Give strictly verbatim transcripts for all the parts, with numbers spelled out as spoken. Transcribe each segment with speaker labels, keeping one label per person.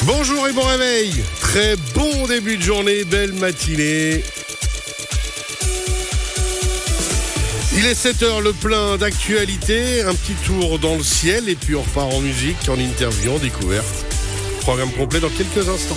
Speaker 1: Bonjour et bon réveil. Très bon début de journée, belle matinée. Il est sept heures, le plein d'actualité, un petit tour dans le ciel et puis on repart en musique, en interview, en découverte. Programme complet dans quelques instants.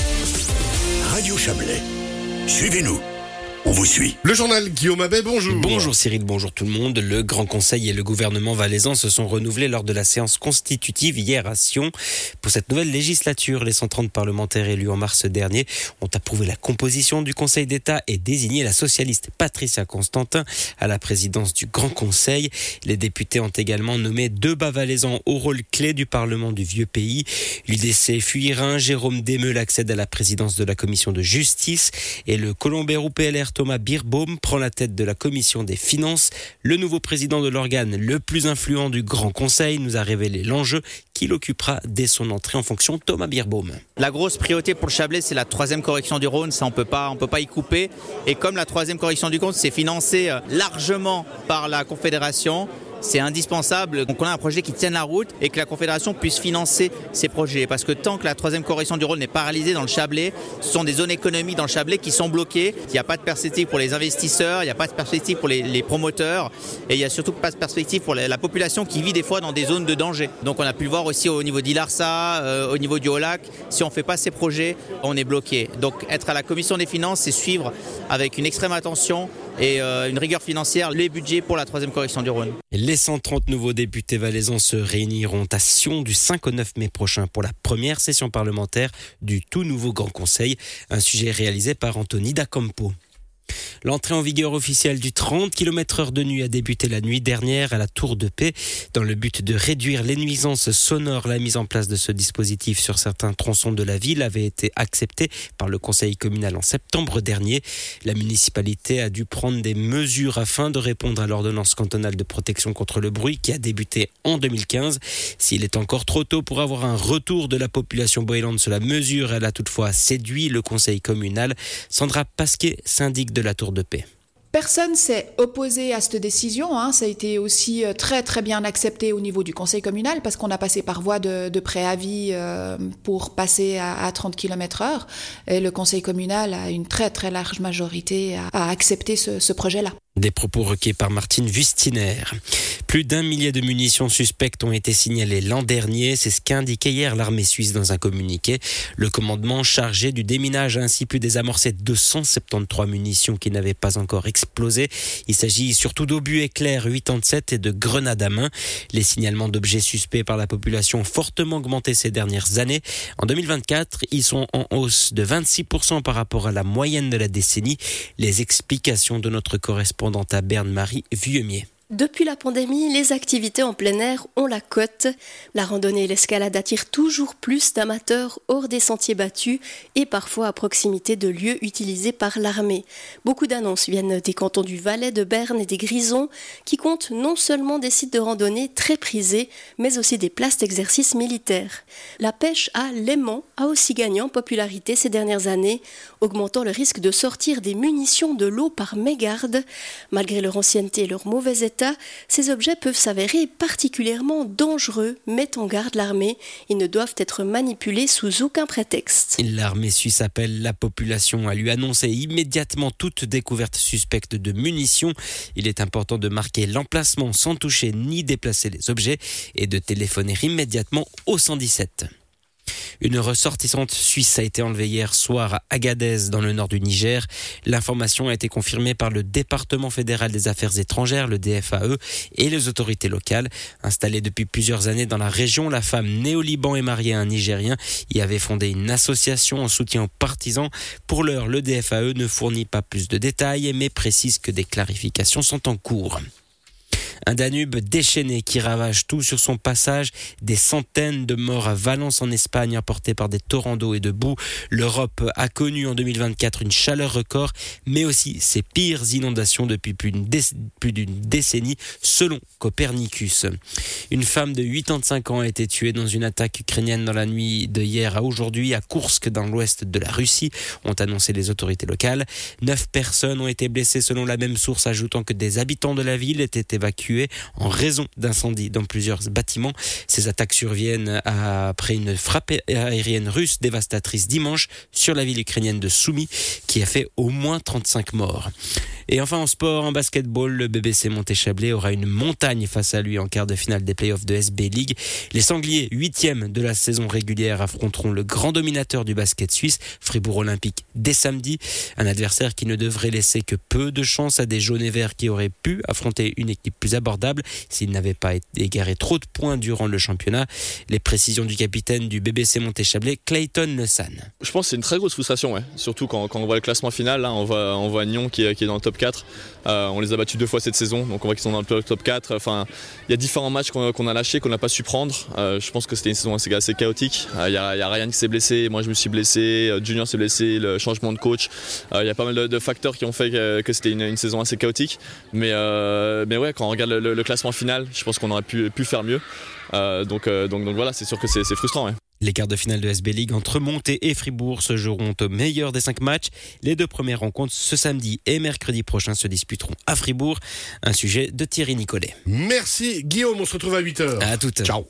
Speaker 2: Radio Chablais, suivez-nous. On vous suit.
Speaker 1: Le journal Guillaume Abbé, bonjour.
Speaker 3: Bonjour Cyril, bonjour tout le monde. Le Grand Conseil et le gouvernement valaisan se sont renouvelés lors de la séance constitutive hier à Sion. Pour cette nouvelle législature, les cent trente parlementaires élus en mars dernier ont approuvé la composition du Conseil d'État et désigné la socialiste Patricia Constantin à la présidence du Grand Conseil. Les députés ont également nommé deux bas valaisans au rôle clé du Parlement du Vieux Pays. L'U D C Fuirin, Jérôme Desmeul accède à la présidence de la Commission de Justice et le Colombérou P L R Thomas Birbaum prend la tête de la commission des finances. Le nouveau président de l'organe le plus influent du Grand Conseil nous a révélé l'enjeu qu'il occupera dès son entrée en fonction. Thomas Birbaum.
Speaker 4: La grosse priorité pour le Chablais, c'est la troisième correction du Rhône. Ça, on peut pas, on peut pas y couper. Et comme la troisième correction du Rhône, c'est financé largement par la Confédération, c'est indispensable qu'on ait un projet qui tienne la route et que la Confédération puisse financer ces projets. Parce que tant que la troisième correction du Rhône est paralysée dans le Chablais, ce sont des zones économiques dans le Chablais qui sont bloquées. Il n'y a pas de perspective pour les investisseurs, il n'y a pas de perspective pour les, les promoteurs et il n'y a surtout pas de perspective pour la, la population qui vit des fois dans des zones de danger. Donc on a pu le voir aussi au niveau d'Ilarsa, euh, au niveau du Haut-Lac. Si on ne fait pas ces projets, on est bloqué. Donc être à la Commission des finances, c'est suivre avec une extrême attention et euh, une rigueur financière les budgets pour la troisième correction du Rhône.
Speaker 3: Les cent trente nouveaux députés valaisans se réuniront à Sion du cinq au neuf mai prochain pour la première session parlementaire du tout nouveau Grand Conseil, un sujet réalisé par Anthony Dacampo. L'entrée en vigueur officielle du trente kilomètres heure de nuit a débuté la nuit dernière à la Tour de Paix. Dans le but de réduire les nuisances sonores, la mise en place de ce dispositif sur certains tronçons de la ville avait été acceptée par le conseil communal en septembre dernier. La municipalité a dû prendre des mesures afin de répondre à l'ordonnance cantonale de protection contre le bruit qui a débuté en deux mille quinze. S'il est encore trop tôt pour avoir un retour de la population boélande sur la mesure, elle a toutefois séduit le conseil communal. Sandra Pasquet, syndic de la Tour de Paix.
Speaker 5: Personne s'est opposé à cette décision, hein. Ça a été aussi très très bien accepté au niveau du conseil communal parce qu'on a passé par voie de, de préavis euh, pour passer à, à trente kilomètres heure et le conseil communal a une très très large majorité à, à accepter ce, ce projet-là.
Speaker 3: Des propos recueillis par Martine Wustiner. Plus d'un millier de munitions suspectes ont été signalées l'an dernier. C'est ce qu'a indiqué hier l'armée suisse dans un communiqué. Le commandement chargé du déminage a ainsi pu désamorcer deux cent soixante-treize munitions qui n'avaient pas encore explosé. Il s'agit surtout d'obus éclairs quatre-vingt-sept et de grenades à main. Les signalements d'objets suspects par la population ont fortement augmenté ces dernières années. En deux mille vingt-quatre, ils sont en hausse de vingt-six pour cent par rapport à la moyenne de la décennie. Les explications de notre correspondant à Berne, Marie Vieumier.
Speaker 6: Depuis la pandémie, les activités en plein air ont la cote. La randonnée et l'escalade attirent toujours plus d'amateurs hors des sentiers battus et parfois à proximité de lieux utilisés par l'armée. Beaucoup d'annonces viennent des cantons du Valais, de Berne et des Grisons qui comptent non seulement des sites de randonnée très prisés, mais aussi des places d'exercice militaires. La pêche à l'aimant a aussi gagné en popularité ces dernières années, augmentant le risque de sortir des munitions de l'eau par mégarde. Malgré leur ancienneté et leur mauvais état, ces objets peuvent s'avérer particulièrement dangereux, met en garde l'armée. Ils ne doivent être manipulés sous aucun prétexte.
Speaker 3: L'armée suisse appelle la population à lui annoncer immédiatement toute découverte suspecte de munitions. Il est important de marquer l'emplacement sans toucher ni déplacer les objets et de téléphoner immédiatement au cent dix-sept. Une ressortissante suisse a été enlevée hier soir à Agadez, dans le nord du Niger. L'information a été confirmée par le département fédéral des affaires étrangères, le D F A E, et les autorités locales. Installée depuis plusieurs années dans la région, la femme née au Liban et mariée à un Nigérien y avait fondé une association en soutien aux partisans. Pour l'heure, le D F A E ne fournit pas plus de détails, mais précise que des clarifications sont en cours. Un Danube déchaîné qui ravage tout sur son passage. Des centaines de morts à Valence en Espagne apportés par des torrents d'eau et de boue. L'Europe a connu en deux mille vingt-quatre une chaleur record, mais aussi ses pires inondations depuis plus d'une, déc- plus d'une décennie, selon Copernicus. Une femme de quatre-vingt-cinq ans a été tuée dans une attaque ukrainienne dans la nuit de hier à aujourd'hui à Koursk, dans l'ouest de la Russie, ont annoncé les autorités locales. Neuf personnes ont été blessées selon la même source, ajoutant que des habitants de la ville étaient évacués évacués en raison d'incendies dans plusieurs bâtiments. Ces attaques surviennent après une frappe aérienne russe dévastatrice dimanche sur la ville ukrainienne de Soumy qui a fait au moins trente-cinq morts. Et enfin en sport, en basketball, le B B C Monté-Chablais aura une montagne face à lui en quart de finale des playoffs de S B League. Les Sangliers, huitièmes de la saison régulière, affronteront le grand dominateur du basket suisse, Fribourg Olympique, dès samedi. Un adversaire qui ne devrait laisser que peu de chance à des jaunes et verts qui auraient pu affronter une équipe plus abordable s'ils n'avaient pas égaré trop de points durant le championnat. Les précisions du capitaine du B B C Monté-Chablais, Clayton Le San.
Speaker 7: Je pense que c'est une très grosse frustration, ouais. Surtout quand, quand on voit le classement final. Là, on voit, on voit Nyon qui est, qui est dans le top quatre. Euh, on les a battus deux fois cette saison, donc on voit qu'ils sont dans le top quatre. Enfin, il y a différents matchs qu'on, qu'on a lâchés, qu'on n'a pas su prendre. Euh, je pense que c'était une saison assez, assez chaotique. Il euh, y, y a Ryan qui s'est blessé, moi je me suis blessé, euh, Junior s'est blessé, le changement de coach. Il euh, y a pas mal de, de facteurs qui ont fait que, que c'était une, une saison assez chaotique. Mais, euh, mais ouais, quand on regarde le, le, le classement final, je pense qu'on aurait pu, pu faire mieux. Euh, donc, euh, donc, donc voilà, c'est sûr que c'est, c'est frustrant. Ouais.
Speaker 3: Les quarts de finale de S B League entre Monté et Fribourg se joueront au meilleur des cinq matchs. Les deux premières rencontres ce samedi et mercredi prochain se disputeront à Fribourg. Un sujet de Thierry Nicolet.
Speaker 1: Merci Guillaume, on se retrouve à huit heures.
Speaker 3: À toutes.
Speaker 1: Ciao.